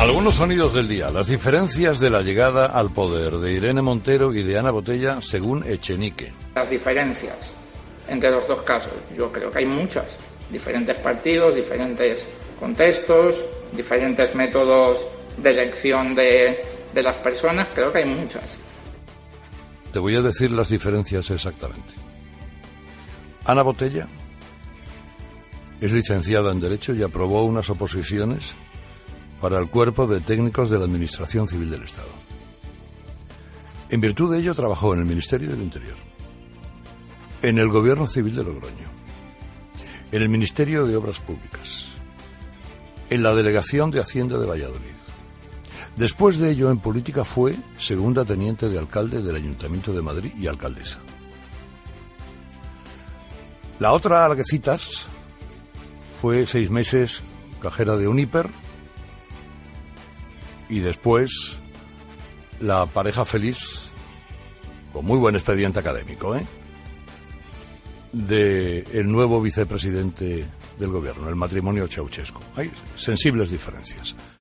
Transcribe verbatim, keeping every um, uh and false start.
Algunos sonidos del día. Las diferencias de la llegada al poder de Irene Montero y de Ana Botella según Echenique. Las diferencias entre los dos casos, yo creo que hay muchas. Diferentes partidos, diferentes contextos, diferentes métodos de elección de, de las personas, creo que hay muchas. Te voy a decir las diferencias exactamente. Ana Botella es licenciada en Derecho y aprobó unas oposiciones para el Cuerpo de Técnicos de la Administración Civil del Estado. En virtud de ello trabajó en el Ministerio del Interior, en el Gobierno Civil de Logroño, en el Ministerio de Obras Públicas, en la Delegación de Hacienda de Valladolid. Después de ello, en política fue segunda teniente de alcalde del Ayuntamiento de Madrid y alcaldesa. La otra a la que citas fue seis meses cajera de Uniper y después la pareja feliz, con muy buen expediente académico, ¿eh? de el nuevo vicepresidente del gobierno, el matrimonio Ceausescu. Hay sensibles diferencias.